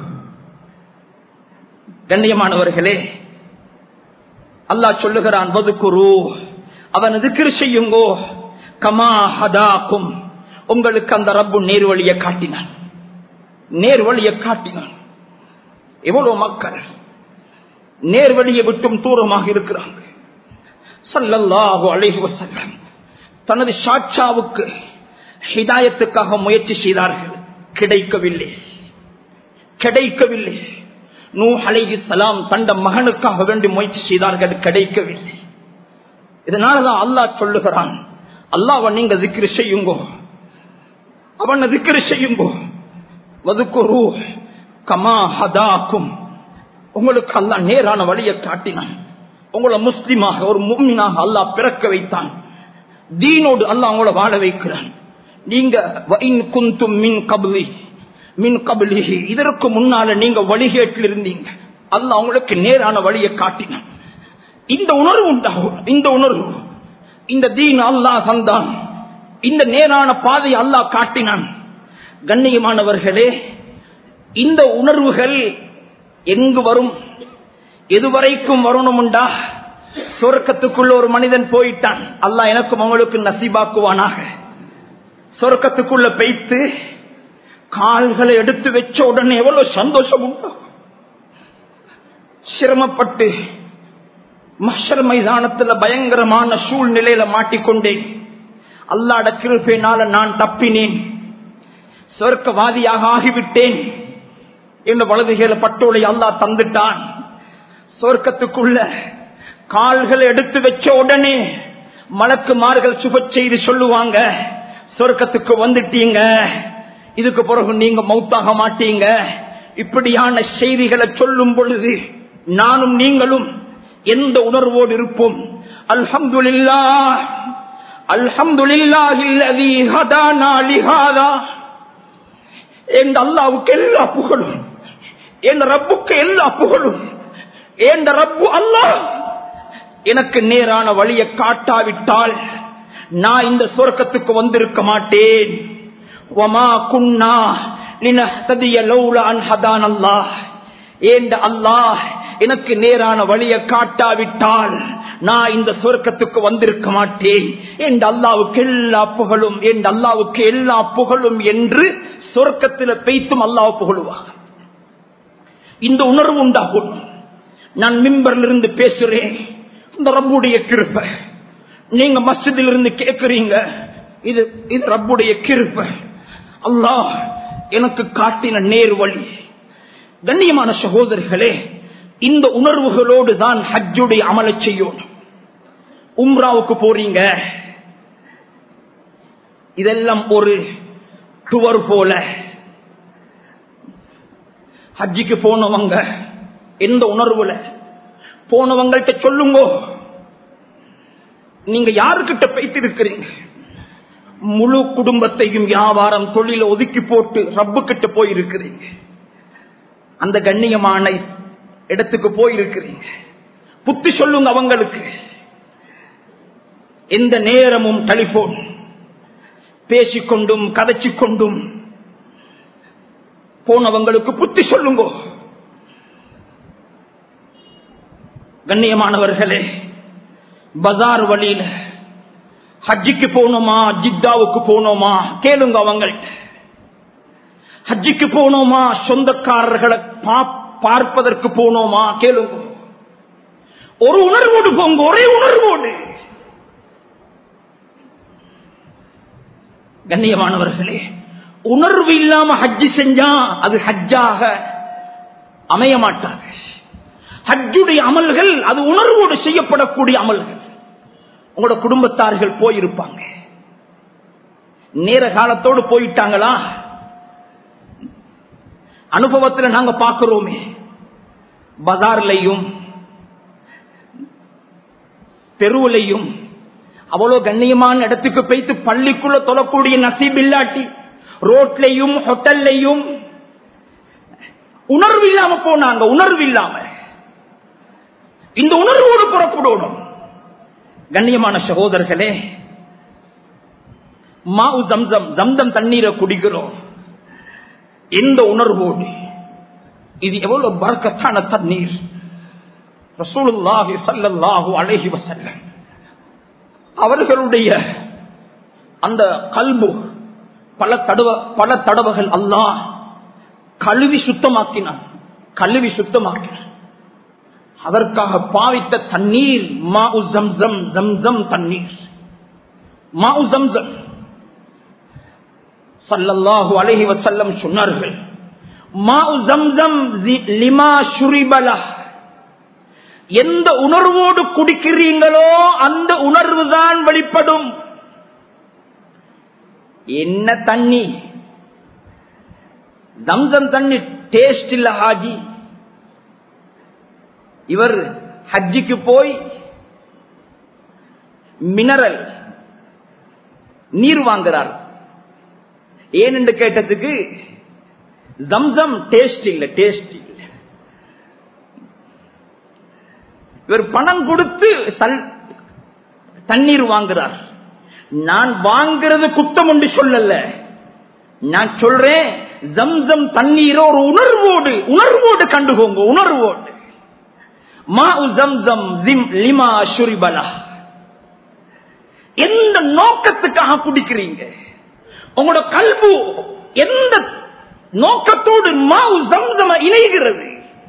கண்ணியமானவர்களே, அல்லாஹ் சொல்லுகிறான், வதுகுரு, அவன் zikr செய்யுங்கோ, கமா ஹதாக்கும், உங்களுக்கு அந்த ரப்பு நேர்வழியை காட்டினான், நேர்வழியை காட்டினான். எவ்வளவு மக்கள் நேர்வழியை விட்டும் தூரமாக இருக்கிறாங்க. ஸல்லல்லாஹு அலைஹி வஸல்லம் தனது சாட்சாவுக்கு ஹிதாயத்துக்காக முயற்சி செய்தார்கள், கிடைக்கவில்லை கிடைக்கவில்லை. நூஹ் அலைஹிஸ்ஸலாம் தந்த மகனுக்காக வேண்டி முயற்சி செய்தார்கள், கிடைக்கவில்லை. இதனாலதான் அல்லாஹ் சொல்லுகிறான், அல்லாஹ்வை நீங்க zikr செய்யுங்கோ, அவனை zikr செய்யுங்கோ. வதுகுரு கமா ஹதாக்கும், உங்களுக்கு அல்லாஹ் நேரான வழியை காட்டினான், உங்களை முஸ்லிமாக ஒரு முஃமினாக அல்லாஹ் பிறக்க வைத்தான், தீனோடு அல்லாஹ் உங்களை வாழ வைக்கிறான். நீங்க வஇன் குன்தும் மின் கப்லி மின் கப்லிஹி, இதற்கு முன்னால நீங்க வழிகேட்டில் இருந்தீங்க, அல்லாஹ் உங்களுக்கு நேரான வழியை காட்டினான். இந்த உணர்வு உண்டாகும், இந்த உணர்வு, இந்த தீன் அல்லாஹ் தந்தான், இந்த நேரான பாதை அல்லாஹ் காட்டினான். கண்ணியமானவர்களே, இந்த உணர்வுகள் எங்கு வரும், எதுவரைக்கும் வரணும்டா, சொர்க்கத்துக்குள்ள ஒரு மனிதன் போயிட்டான், அல்லாஹ் எனக்கும் அவங்களுக்கு நசீபாக்குவானாக. சொர்க்கத்துக்குள்ள பெய்த்து கால்களை எடுத்து வச்ச உடனே எவ்வளவு சந்தோஷம் உண்டோ. சிரமப்பட்டு மஹ்ஷர் மைதானத்துல பயங்கரமான சூழ்நிலையில மாட்டிக்கொண்டேன், அல்லாஹ்வுடைய கிருபையினால நான் தப்பினேன், சொர்க்கவாதியாக ஆகிவிட்டேன் என்ற வலதுகையில பட்டோலை அல்லாஹ் தந்துட்டான். சொர்க்கத்துக்குள்ள கால்களை எடுத்து வச்ச உடனே மலக்குமார்கள் சுப செய்தி சொல்லுவாங்க, சொர்க்கத்துக்கு வந்துட்டீங்க, இதுக்கு பிறகு நீங்க மௌத்தாக மாட்டீங்க. இப்படியான செய்திகளை சொல்லும் பொழுது நானும் நீங்களும் எந்த உணர்வோடு இருப்போம்? அல்ஹம்துலில்லாஹ் அல்ஹம்துலில்லாஹில்லதீ ஹதானா லிஹாதா. என் அல்லாஹ்வுக்கு எல்லா புகழும், என் ரப்புக்கு எல்லா புகழும். என் ரப்பு அல்லாஹ் எனக்கு நேரான வழியை காட்டாவிட்டால் நான் இந்த சொர்க்கத்துக்கு வந்திருக்க மாட்டேன். வமா குன்னா லினஹ்ததிய லௌலா அன் ஹதானல்லாஹ். ஏண்ட அல்லாஹ் எனக்கு நேரான வழியை காட்டாவிட்டால் நான் இந்த சொர்க்கத்துக்கு வந்திருக்க மாட்டேன். என் அல்லாஹ்வுக்கு எல்லா புகழும், என் அல்லாஹ்வுக்கு எல்லா புகழும் என்று சொர்க்கத்தில் பெய்த்தும் அல்லாஹ் புகழுவாங்க. இந்த உணர்வு உண்டாகும். நான் மிம்பர்ல இருந்து பேசுறேன், இந்த ரப்புடைய கிருபை. நீங்க மஸ்ஜிதில் இருந்து கேட்கிறீங்க, இது இது ரப்புடைய கிருபை, அல்லாஹ் எனக்கு காட்டின நேர் வழி. கண்ணியமான சகோதரர்களே, இந்த உணர்வுகளோடு தான் ஹஜ்ஜுடைய அமலை செய்யணும். உம்ராவுக்கு போறீங்க, இதெல்லாம் ஒரு டூர் போல. ஹஜ்ஜிக்கு போனவங்க எந்த உணர்வுல போனவங்கள்ட்ட சொல்லுங்க, நீங்க யாருக்கிட்ட போயிட்டு இருக்கிறீங்க? முழு குடும்பத்தையும் வியாபாரம் தொழில ஒதுக்கி போட்டு ரப்பு கிட்ட போயிருக்கிறீங்க, அந்த கண்ணியமான இடத்துக்கு போயிருக்கிறீங்க. புத்தி சொல்லுங்க அவங்களுக்கு. எந்த நேரமும் டெலிபோன் பேசிக்கொண்டும் கதைச்சிக்கொண்டும் போனவங்களுக்கு புத்தி சொல்லுங்க. கண்ணியமானவர்களே, பஜார் வழியில ஹஜ்ஜிக்கு போனோமா ஜித்தாவுக்கு போனோமா கேளுங்க அவங்கள்ட்ட. ஹஜ்ஜிக்கு போனோமா சொந்தக்காரர்களை பார்ப்பதற்கு போனோமா கேளுங்க. ஒரு உணர்வோடு போங்க, ஒரே உணர்வோடு. கண்ணியமானவர்களே, உணர்வு இல்லாம ஹஜ்ஜி செஞ்சா அது ஹஜ்ஜாக அமைய மாட்டாங்க. ஹஜ்ஜுடைய அமல்கள் அது உணர்வோடு செய்யப்படக்கூடிய அமல்கள். உங்களோட குடும்பத்தார்கள் போயிருப்பாங்க, நேர காலத்தோடு போயிட்டாங்களா? அனுபவத்தில் நாங்க பார்க்கிறோமே, பஜார்லையும் தெருவுலையும் அவ்வளவு கண்ணியமான இடத்துக்கு போய்த்து பள்ளிக்குள்ள தொழக்கூடிய நசீப் இல்லாட்டி ரோட்லையும் ஹோட்டல்லையும் உணர்வு இல்லாம போனாங்க. உணர்வு இல்லாம இந்த உணர்வோடு புறப்படணும். கண்ணியமான சகோதரர்களே, மாவு ஜம்சம் ஜம்சம் தண்ணீரை குடிக்கிறோம் இந்த உணர்வோடு. இது எவ்வளவு பர்க்கத்தான தண்ணீர். ரசூலுல்லாஹி ஸல்லல்லாஹு அலைஹி வஸல்லம் அவர்களுடைய அந்த கல்பு பல தடவ பல தடவைகள் அல்லாஹ் கழுவி சுத்தமாக்கினான். கழுவி சுத்தமாக்கினான். அதற்காக பாவித்த தண்ணீர் மாஉ ஜம்சம், ஜம்சம் தண்ணீர், மாஉ ஜம்சம். ஸல்லல்லாஹு அலைஹி வஸல்லம் சொன்னார்கள், மாஉ ஜம்சம் லிமா ஷுரிபலா, எந்த உணர்வோடு குடிக்கிறீங்களோ அந்த உணர்வு தான் வெளிப்படும். என்ன தண்ணி? ஜம்சம் தண்ணி டேஸ்ட் இல்ல ஹாஜி. இவர் ஹஜ்ஜிக்கு போய் மினரல் நீர் வாங்குறார். ஏன் என்று கேட்டதுக்கு ஜம்சம் டேஸ்ட் இல்ல, டேஸ்ட் இல்ல. இவர் பணம் கொடுத்து தண்ணீர் வாங்குறார். நான் வாங்கிறது குத்தம் என்று சொல்லல, நான் சொல்றேன் ஜம்சம் தண்ணீர் ஒரு உணர்வோடு உணர்வோடு கண்டுகோங்க. உணர்வோடு மாஉ ஜம்சம் லிமா ஷுரிபலா. எந்த நோக்கத்துக்காக குடிக்கிறீங்க? உங்களோட கல்பு எந்த நோக்கத்தோடு மாஉ ஜம்சம் இணைகிறது?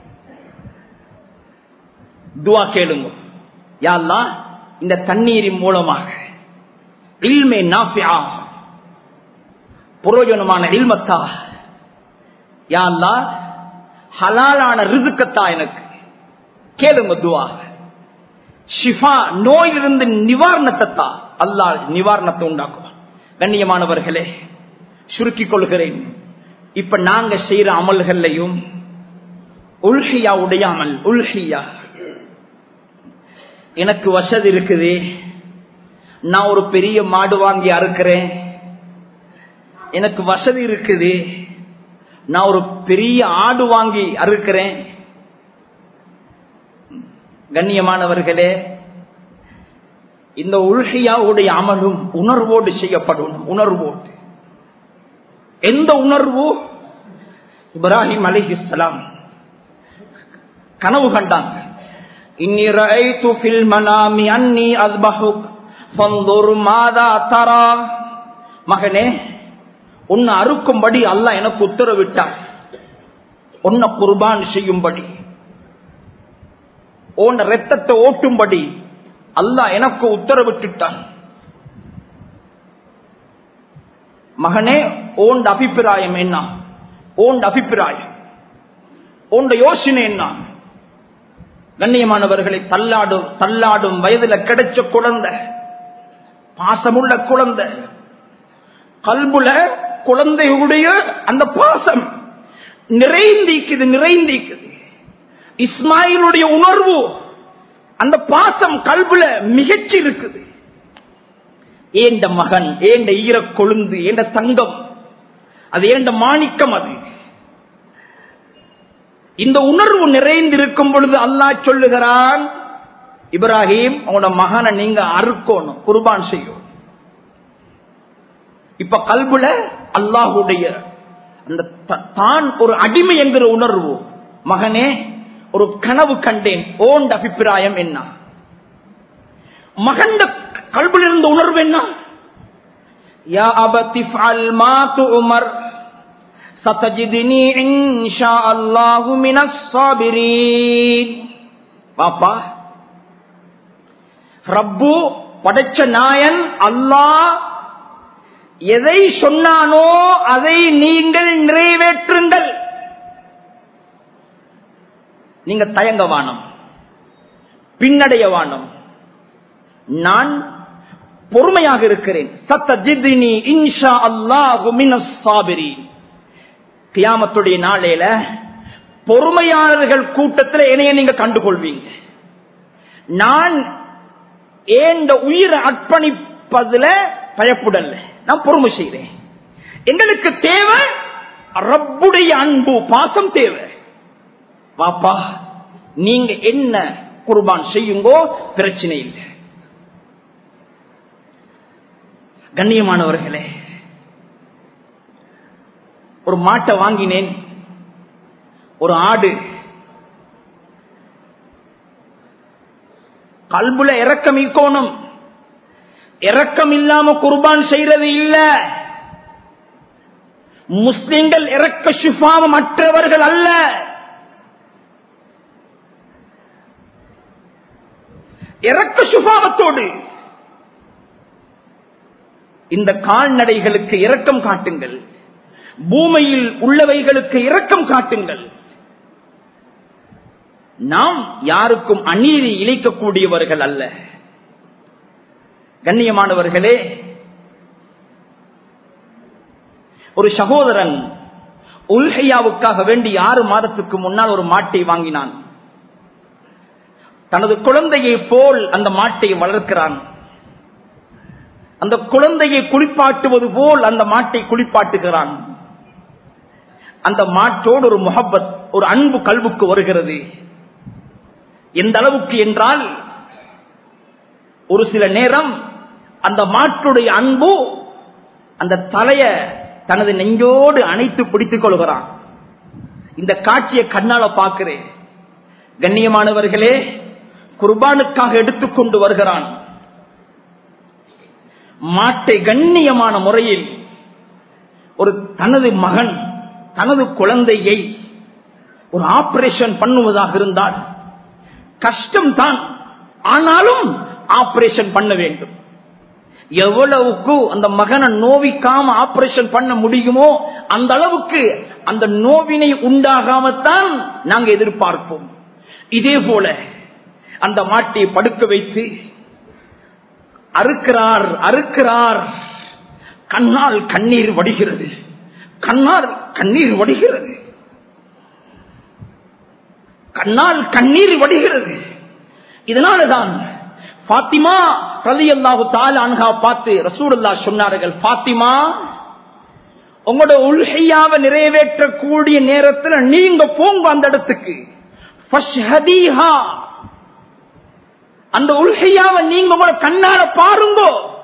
துஆ கேளுங்க. யா அல்லாஹ், இந்த தண்ணீரின் மூலமாக இல்மே நாஃபிஆ, பிரயோஜனமான இல்மத்தா. யா அல்லாஹ், ஹலாலான ரிஸ்கத்தா எனக்கு. கேளுங்க துஆ. ஷிஃபா, நோயிலிருந்து நிவாரணத்தா. அல்லாஹ் நிவாரணத்தை உண்டாக்குவான். கண்ணியமானவர்களே, சுருக்கிக் கொள்கிறேன். இப்ப நாங்க செய்யற அமல்கள்லையும் உல்ஹியாவுடைய அமல், உல்ஹியா, எனக்கு வசதி இருக்குது, நான் ஒரு பெரிய மாடு வாங்கி அறுக்கிறேன், எனக்கு வசதி இருக்குது, நான் ஒரு பெரிய ஆடு வாங்கி அறுக்கிறேன். கண்ணியமானவர்களே, இந்த உல்ஹியாவுடைய அமலும் உணர்வோடு செய்யப்படும். உணர்வோடு. எந்த உணர்வு? இப்ராஹிம் அலைஹிஸ்ஸலாம் கனவு கண்டாங்க. இன்னி ரஅய்து ஃபில் மனாமி அன்னி அஸ்பஹுக் ஃபன்துர் மாதா தரா. மகனே, உன்னை அறுக்கும்படி அல்லாஹ் எனக்கு உத்தரவிட்டார். உன்னை குர்பான் செய்யும்படி, உன் ரத்தத்தை ஓட்டும்படி அல்லாஹ் எனக்கு உத்தரவிட்டுட்டான். மகனே, உன் அபிப்பிராயம் என்ன? உன் அபிப்பிராயம், உன் யோசனை என்ன? கண்ணியமானவர்களை, தள்ளாடும் தள்ளாடும் வயதுல கிடைச்ச குழந்தை, பாசமுள்ள குழந்தை, கல்புல குழந்தையுடைய அந்த பாசம் நிறைந்திக்குது, நிறைந்திக்குது. இஸ்மாயிலுடைய உணர்வு, அந்த பாசம் கல்புல மிகச்சி இருக்குது. ஏண்ட மகன், ஏண்ட ஈர கொழுந்து, ஏண்ட தங்கம், அது ஏண்ட மாணிக்கம். அது இந்த உணர்வு நிறைந்திருக்கும் பொழுது அல்லாஹ் சொல்லுகிறான், இப்ராஹிம், உங்களோட மகனை நீங்க அறுக்கணும், குர்பான் செய்யும். இப்ப கல்புல அல்லாஹுடைய அந்த தான் ஒரு அடிமை என்கிற உணர்வு. மகனே, ஒரு கனவு கண்டேன், ஓண்ட அபிப்பிராயம் என்ன? மகன் கல்புல இருந்த உணர்வு என்ன? யா அபதி ஃஅல் மா துமர் சதஜிதுனி இன்ஷா அல்லாஹு மினஸ் ஸாபிரீன். பாப்பா, ரப்பு படைச்ச நாயன் அல்லாஹ் எதை சொன்னானோ அதை நீங்கள் நிறைவேற்றுங்கள். நீங்க தயங்க வானம், பின்னடைய வானம். நான் பொறுமையாக இருக்கிறேன். சத்தஜிதுனி இன்ஷா அல்லாஹு மினஸ் ஸாபிரீன். கியாமத்துடைய நாளையில பொறுமையாளர்கள் கூட்டத்தில் என்னைய நீங்க கண்டுகொள்வீங்க. நான் ஏண்ட உயிரை அர்ப்பணிப்பதுல பயப்படல, நான் பொறுமை செய்றேன். எங்களுக்கு தேவை ரப்புடைய அன்பு பாசம் தேவை. வாப்பா நீங்க என்ன குர்பான் செய்யுங்கோ, பிரச்சனை இல்லை. கண்ணியமானவர்களே, ஒரு மாட்டை வாங்கினேன், ஒரு ஆடு. கல்புல இரக்கம் இருக்கணும். இரக்கம் இல்லாம குர்பான் செய்யறது இல்ல. முஸ்லிம்கள் இரக்க சுபாவம் மற்றவர்கள் அல்ல. இரக்க சுபாவத்தோடு இந்த கால்நடைகளுக்கு இரக்கம் காட்டுங்கள், பூமியில் உள்ளவைகளுக்கு இரக்கம் காட்டுங்கள். நாம் யாருக்கும் அநீதி இழைக்கக்கூடியவர்கள் அல்ல. கண்ணியமானவர்களே, ஒரு சகோதரன் உல்ஹியாவுக்காக வேண்டி ஆறு மாதத்துக்கு முன்னால் ஒரு மாட்டை வாங்கினான். தனது குழந்தையை போல் அந்த மாட்டை வளர்க்கிறான். அந்த குழந்தையை குளிப்பாட்டுவது போல் அந்த மாட்டை குளிப்பாட்டுகிறான். அந்த மாட்டோடு ஒரு முஹப்பத், ஒரு அன்பு கல்வுக்கு வருகிறது. எந்த அளவுக்கு என்றால், ஒரு சில நேரம் அந்த மாட்டுடைய அன்பு அந்த தலைய தனது நெஞ்சோடு அணைத்து பிடித்துக் கொள்கிறான். இந்த காட்சியை கண்ணால பார்க்கிறேன். கண்ணியமானவர்களே, குர்பானுக்காக எடுத்துக்கொண்டு வருகிறான். மாட்டை கண்ணியமான முறையில் ஒரு தனது மகன் தனது குழந்தையை ஒரு ஆபரேஷன் பண்ணுவதாக இருந்தால் கஷ்டம்தான், ஆனாலும் ஆபரேஷன் பண்ண வேண்டும். எவ்வளவுக்கு அந்த மகனை நோவிக்காம ஆபரேஷன் பண்ண முடியுமோ அந்த அளவுக்கு அந்த நோவினை உண்டாகாமத்தான் நாங்கள் எதிர்பார்ப்போம். இதே போல அந்த மாட்டை படுக்க வைத்து அறுக்கிறார் அறுக்கிறார் கண்ணால் கண்ணீர் வடிகிறது, கண்ணால் கண்ணீர் வடிகிறது, கண்ணால் கண்ணீர் வடிகிறது. இதனாலதான் பாத்திமா ரலியல்லாஹு தஆலா அன்ஹா பார்த்து ரசூலுல்லாஹ் சொன்னார்கள், பாத்திமா உங்களோட உல்ஹியாவை நிறைவேற்றக்கூடிய நேரத்தில் நீங்க போங்க அந்த இடத்துக்கு, ஃபஷ்ஹதீஹா, அந்த உல்ஹியாவை நீங்க உங்களோட கண்ணால பாருங்க.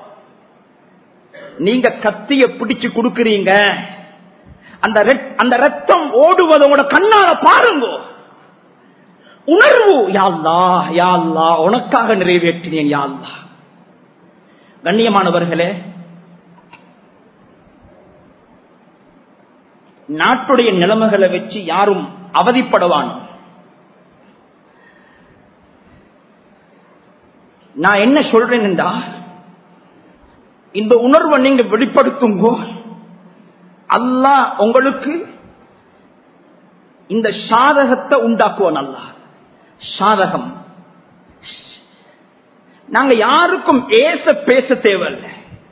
நீங்க கத்திய பிடிச்சு கொடுக்கிறீங்க, அந்த அந்த ரத்தம் ஓடுவதை உங்களோட கண்ணால பாருங்க. உணர்வு, யா அல்லாஹ் யா அல்லாஹ் உனக்காக நிறைவேற்றினேன் யா அல்லாஹ். கண்ணியமானவர்களே, நாட்டுடைய நிலைமைகளை வச்சு யாரும் அவதிப்படவான். நான் என்ன சொல்றேன் என்றா, இந்த உணர்வை நீங்க வெளிப்படுத்துங்கோ, அல்லாஹ் உங்களுக்கு இந்த சாதகத்தை உண்டாக்குவான். அல்லாஹ் சாதகம். நாங்க யாருக்கும் ஏச பேச தேவையில்லை.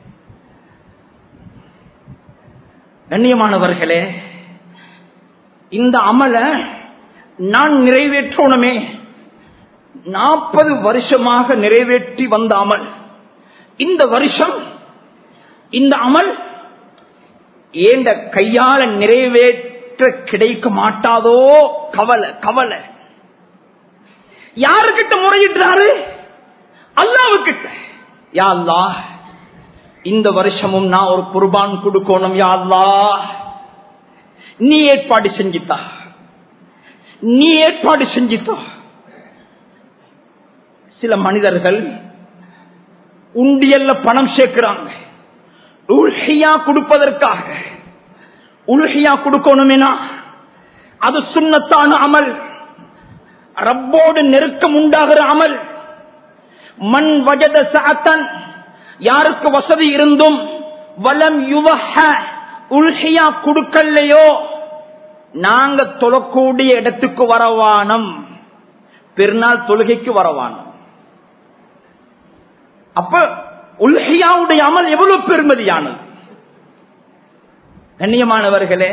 கண்ணியமானவர்களே, இந்த அமல நான் நிறைவேற்றணுமே, நாற்பது வருஷமாக நிறைவேற்றி வந்த அமல், இந்த வருஷம் இந்த அமல் ஏண்ட கையால நிறைவேற்ற கிடைக்க மாட்டாதோ கவலை கவலை. யாருக்கிட்ட முறையிட்டாரு? அல்லாஹ்வுக்கிட்ட. யா அல்லாஹ், இந்த வருஷமும் நான் ஒரு குர்பான் கொடுக்கணும் யா அல்லாஹ், நீ ஏற்பாடு செஞ்சித்தா, நீ ஏற்பாடு செஞ்சித்தா. சில மனிதர்கள் உண்டியல்ல பணம் சேர்க்கிறாங்க உல்ஹியா கொடுப்பதற்காக. உல்ஹியா கொடுக்கணும்னா அது சுன்னத்தான அமல், ரப்போடு நெருக்கம் உண்டாகிற அமல். மன் வஜத சஅத்தன், யாருக்கு வசதி இருந்தும் வலம் யுவஹ, உல்ஹியா கொடுக்கலையோ, நாங்க தொழக்கூடிய இடத்துக்கு வரவானம், பெருநாள் தொழுகைக்கு வரவானம். அப்ப உல்ஹியாவுடைய அமல் எவ்வளவு பெருமதியானது. கண்ணியமானவர்களே,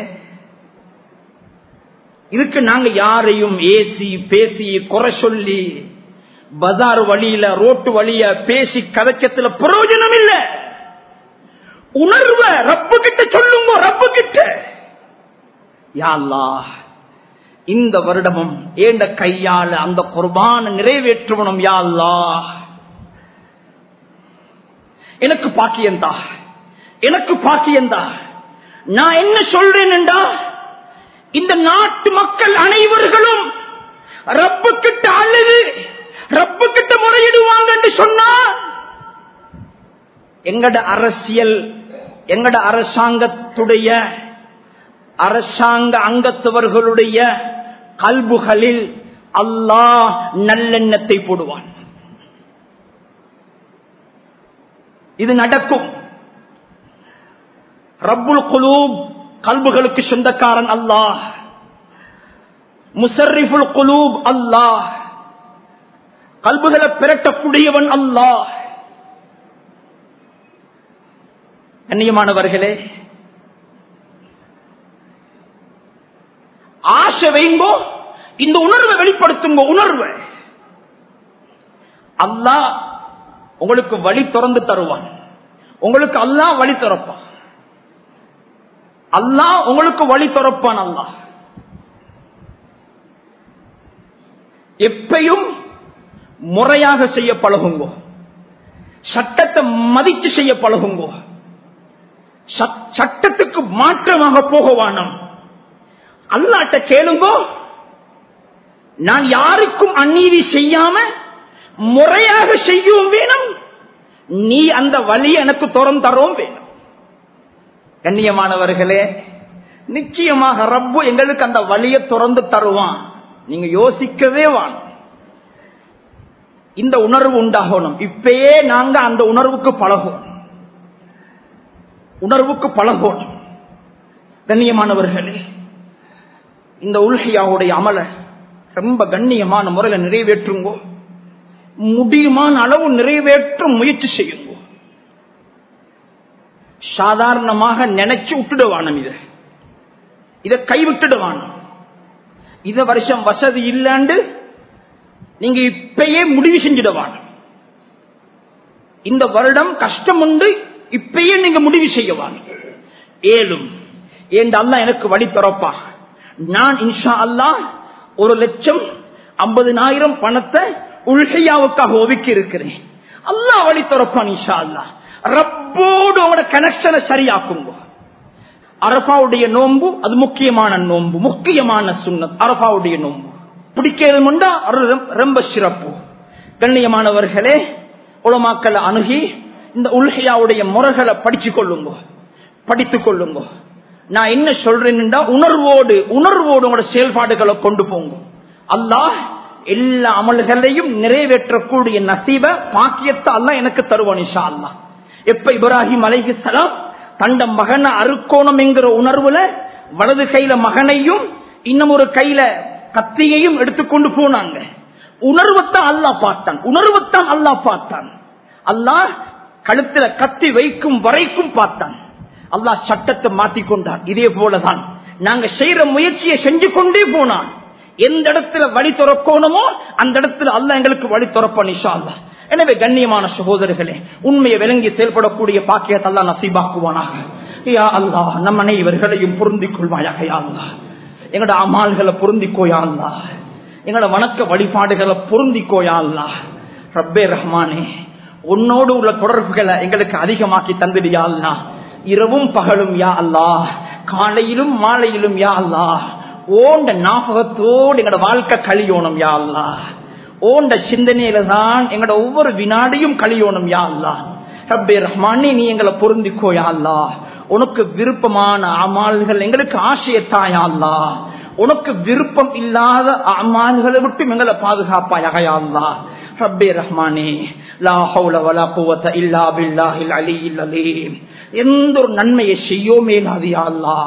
இதுக்கு நாங்க யாரையும் ஏசி பேசி குறை சொல்லி பஜார் வழியில ரோட்டு வழிய பேசி கதைச்சத்துல பிரயோஜனம் இல்ல. உணர்வ ரப்பு கிட்ட சொல்லுங்க. ரப்பு கிட்ட யா அல்லாஹ் இந்த வருடமும் ஏண்ட கையால அந்த குர்பான நிறைவேற்றணும் யா அல்லாஹ். எனக்கு பாக்கியந்தா, எனக்கு பாக்கியந்தா. நான் என்ன சொல்றேன் என்றா, இந்த நாட்டு மக்கள் அனைவர்களும் ரப்பு கிட்ட அழுது ரப்பு கிட்ட முறையிடுவாங்க என்று சொன்னா, எங்கட அரசியல் எங்கட அரசாங்கத்துடைய அரசாங்க அங்கத்தவர்களுடைய கல்புகளில் அல்லாஹ் நல்லெண்ணத்தை போடுவான். இது நடக்கும். ரப்புல் குலூப் கல்புகளுக்கு சொந்தக்காரன் அல்லாஹ். முஸர்ரிஃபுல் குலூப் அல்லாஹ். கல்புகளை பிரட்டக்கூடியவன் அல்லாஹ். கண்ணியமானவர்களே, ஆசை வைங்கோ, இந்த உணர்வை வெளிப்படுத்துங்க. உணர்வை அல்லாஹ் உங்களுக்கு வழி திறந்து தருவான். உங்களுக்கு அல்லாஹ் வழி திறப்பான். அல்லாஹ் உங்களுக்கு வழி திறப்பான். அல்லாஹ் எப்பையும் முறையாக செய்ய பழகுங்க. சட்டத்தை மதித்து செய்ய பழகுங்க. சட்டத்துக்கு மாற்றமாக போக வேணும். அல்லாஹ்ட்ட கேளுங்கோ, நான் யாருக்கும் அநீதி செய்யாம முறையாக செய்யவும் வேணும், நீ அந்த வழி எனக்கு திறந்து தரவும் வேணும். கண்ணியமானவர்களே, நிச்சயமாக ரப்பு எங்களுக்கு அந்த வழியை திறந்து தருவான். நீங்க யோசிக்கவே வாங்க. இந்த உணர்வு உண்டாகணும். இப்பயே நாங்க அந்த உணர்வுக்கு பழகும் உணர்வுக்கு பழகணும். கண்ணியமானவர்களே, இந்த உல்ஹியாவுடைய அமல ரொம்ப கண்ணியமான முறையில் நிறைவேற்றுங்கோ. முடியுமான அளவு நிறைவேற்ற முயற்சி செய்யுங்க. சாதாரணமாக நினைச்சு விட்டுடுவான, இத இத கைவிட்டுடுவான. இத வருஷம் வசதி இல்லாண்டு நீங்க இப்பயே முடிவு செஞ்சிடுவான. இந்த வருடம் கஷ்டம் உண்டு, இப்பயே நீங்க முடிவு செய்யவான். ஏழும் ஏன் அல்லாஹ் எனக்கு வழி திறப்பா. நான் இன்ஷா அல்லாஹ் ஒரு லட்சம் ஐம்பதினாயிரம் பணத்தை உல்ஹியாவுக்காக ஒதுக்கி இருக்கிறேன். அல்லாஹ் வழி திறப்பான் இன்ஷா அல்லாஹ். ரப்போடு உங்களோட கனெக்ஷனை சரியாக்குங்க. அரபாவுடைய நோன்பு அது முக்கியமான நோன்பு, முக்கியமான சுன்னத். அரபாவுடைய நோன்பு பிடிக்கிறதுண்டா ரொம்ப சிறப்பு. கண்ணியமானவர்களே, உலமாக்களை அணுகி இந்த உல்ஹியாவுடைய முறைகளை படிச்சு கொள்ளுங்க, படித்துக் கொள்ளுங்க. நான் என்ன சொல்றேன்னா, உணர்வோடு உணர்வோடு உங்களோட செயல்பாடுகளை கொண்டு போங்க. அல்லாஹ் எல்லா அமல்களையும் நிறைவேற்றக்கூடிய நசீப பாக்கியத்தை அல்லாஹ் எனக்கு தருவான் இன்ஷா அல்லாஹ். எப்ப இப்ராஹிம் அலைஹிஸ்ஸலாம் தண்ட மகனை அறுக்கோணம் என்கிற உணர்வுல வலது கையில மகனையும் இன்னும் ஒரு கையில கத்தியையும் எடுத்துக்கொண்டு போனாங்க. உணர்வத்தான் அல்லாஹ் பார்த்தான். உணர்வத்தான் அல்லாஹ் பார்த்தான். அல்லாஹ் கழுத்துல கத்தி வைக்கும் வரைக்கும் பார்த்தான். அல்லாஹ் சட்டத்தை மாற்றிக்கொண்டான். இதே போலதான் நாங்க செய்யற முயற்சியை செஞ்சு கொண்டே போனான். எந்த இடத்துல வழி திறக்கணுமோ அந்த இடத்துல அல்லாஹ் எங்களுக்கு வழி திறப்பான் இன்ஷா அல்லாஹ். எனவே கண்ணியமான சகோதரர்களே, உண்மையை விளங்கி செயல்படக்கூடிய பாக்கியத்தை அல்லாஹ் நசீபாக்குவானாக. யா அல்லாஹ், நம் அனைவர்களையும் பொருந்திக் கொள்வாயாக. யா அல்லாஹ், எங்களோட அமால்களை பொருந்திக்கோயா அல்லாஹ். எங்களோட வணக்க வழிபாடுகளை பொருந்திக்கோயா அல்லாஹ். ரப்பே ரஹ்மானே, உன்னோடு உள்ள தொடர்புகளை எங்களுக்கு அதிகமாக்கி தந்துடியா அல்லாஹ். இரவும் பகலும் யா அல்லாஹ், காலையிலும் மாலையிலும் யா அல்லாஹ், ஓண்ட ஞாபகத்தோடு எங்களோட வாழ்க்கை கழியோணும் யா அல்லாஹ். ஓண்ட சிந்தனையில தான் எங்களோட ஒவ்வொரு வினாடியும் கழியோணும் யா அல்லாஹ். ரப்பே ரஹ்மானே, நீ எங்களை பொருந்திக்கோ யா அல்லாஹ். உனக்கு விருப்பமான அமால்கள் எங்களுக்கு ஆசையத்தாயா அல்லாஹ். உனக்கு விருப்பம் இல்லாத அமால்களை விட்டு எங்களை பாதுகாப்பாயாக யா அல்லாஹ். ரப்பே ரஹ்மானே, லா ஹவுல வலா குவத இல்லா பில்லாஹில் அலியில் அலீம். எந்த ஒரு நன்மையை செய்யோமே நாதியா அல்லாஹ்,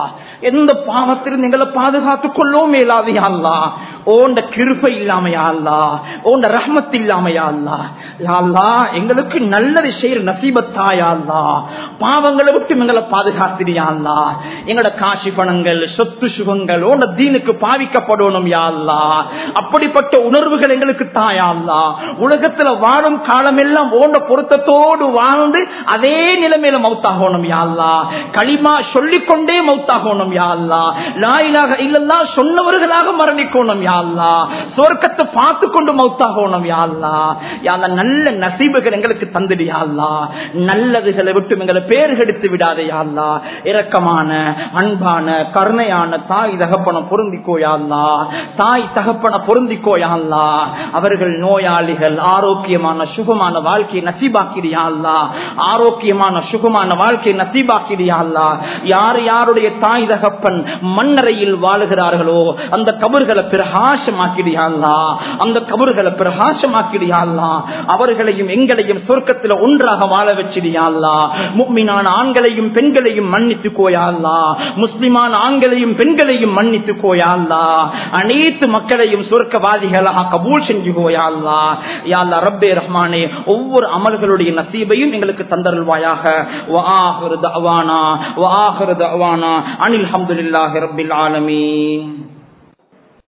எந்த பாவத்திலும் எங்களை பாதுகாத்துக் கொள்ளவும் மேலாது யா அல்லாஹ். ஓண்ட கிருபை இல்லாமையா அல்லா, ஓண்ட ரஹ்மத் இல்லாமையா அல்லா. யா அல்லாஹ், எங்களுக்கு நல்லது செய்யற நசீபத்தாயா அல்லா. பாவங்களை விட்டு எங்களை பாதுகாத்திரியா அல்லா. எங்களோட காசி பணங்கள் சொத்து சுகங்கள் ஓண்ட தீனுக்கு பாவிக்கப்படணும் யா அல்லாஹ். அப்படிப்பட்ட உணர்வுகள் எங்களுக்கு தாயா அல்லா. உலகத்துல வாழும் காலம் எல்லாம் ஓண்ட பொருத்தத்தோடு வாழ்ந்து அதே நிலைமையில மௌத்தாகணும் யா அல்லாஹ். களிமா சொல்லிக்கொண்டே மௌத்தாகணும் யா அல்லாஹ். லா இலாஹ இல்லல்லாஹ் சொன்னவர்களாக மரணிக்கணும் யா அல்லாஹ். சொர்க்கத்தை பார்த்து கொண்டு மௌத்தாகணும் யா அல்லாஹ். யா அல்லாஹ், நல்ல நசீபுகள் எங்களுக்கு தந்துடு யா அல்லாஹ். நல்லதுகளை விட்டு எங்களை பேர் கெடுத்து விடாதே யா அல்லாஹ். இரக்கமான அன்பான கருணையான தாய் தகப்பன பொருந்திக்கோ யா அல்லாஹ். தாய் தகப்பன பொருந்திக்கோ யா அல்லாஹ். அவர்கள் நோயாளிகள் ஆரோக்கியமான சுகமான வாழ்க்கையை நசீபாக்கிறியா அல்லாஹ். ஆரோக்கியமான சுகமான வாழ்க்கையை நசீபாக்கிறியா அல்லாஹ். யார் யாருடைய தாய் தகப்பன் மண்ணறையில் வாழுகிறார்களோ அந்த கபர்களை பிரகாசமாக்கிறியா அல்லாஹ். அந்த கபர்களை பிரகாசமாக்கிறியா அல்லாஹ். அவர்களையும் எங்களையும் சொர்க்கத்தில் ஒன்றாக வாழ வச்சிடியா அல்லாஹ். முஃமினான ஆண்களையும் பெண்களையும் மன்னித்துக்கோயா அல்லாஹ். முஸ்லிமான ஆண்களையும் பெண்களையும் மன்னித்துக்கோயா அல்லாஹ். அனைத்து மக்களையும் சொர்க்கவாதிகளாக கபூல் செஞ்சுக்கோயா அல்லாஹ். யா அல்லாஹ் ரப்பே ரஹ்மானே, ஒவ்வொரு அமல்களுடைய நசீபையும் எங்களுக்கு தந்தருள்வாயாக. வ ஆகிரு தஅவானா வ ஆகிரு தஅவானா அனில் ஹம்துலில்லாஹி ரப்பில் ஆலமீன்.